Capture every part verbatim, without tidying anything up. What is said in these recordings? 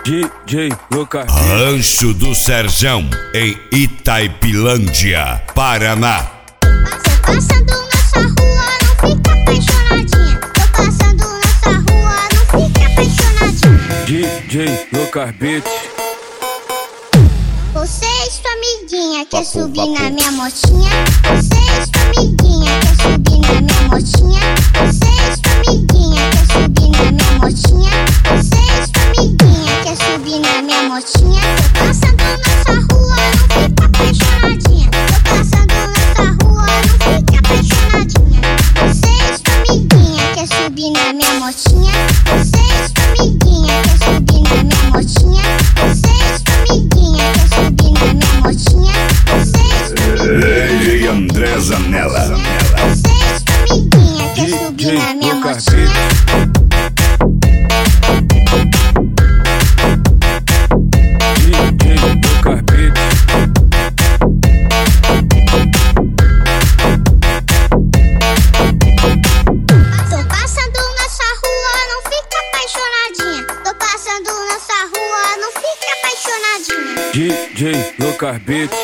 D J Lucas. Rancho do Serjão, em Itaipilândia, Paraná. Tô passando nessa rua, não fica apaixonadinha. Tô passando nessa rua, não fica apaixonadinha. D J Lucas Beats. Você e sua amiguinha quer subir na minha motinha. Você e sua amiguinha quer subir na minha motinha. Você e sua amiguinha quer subir na minha motinha. Você e sua amiguinha quer subir na minha motinha. Tô passando nessa rua, não fica apaixonadinha. Tô passando nessa rua, não fica apaixonadinha. Você e sua amiguinha quer subir na minha motinha. Você e sua amiguinha quer subir na minha motinha. Você e sua amiguinha quer subir na minha motinha. Você e sua Lady André Zanella. Você e sua amiguinha quer subir na minha motinha. Tô passando nessa rua, não fica apaixonadinha. Tô passando nessa rua, não fica apaixonadinha. D J Lucas Beats.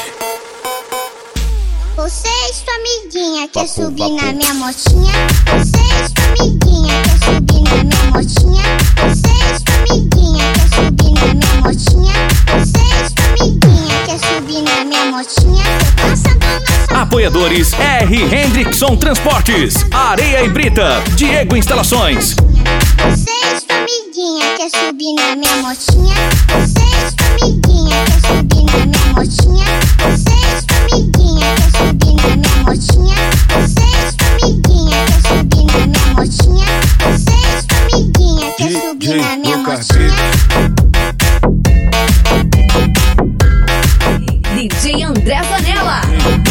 Você e sua amiguinha quer subir na minha motinha. Você e sua amiguinha quer subir na minha motinha. Você e sua amiguinha quer subir na minha motinha. Você e sua amiguinha quer subir na minha motinha. Tô passando nessa Apoiadores R. Hendrickson Transportes, Areia e Brita, Diego Instalações. Você e sua amiguinha quer subir na minha motinha. Você e sua amiguinha quer subir na minha motinha. Você e sua amiguinha quer subir na minha motinha. Você e sua amiguinha quer subir na minha motinha. Você e sua amiguinha quer subir na minha motinha. D J André Zanella.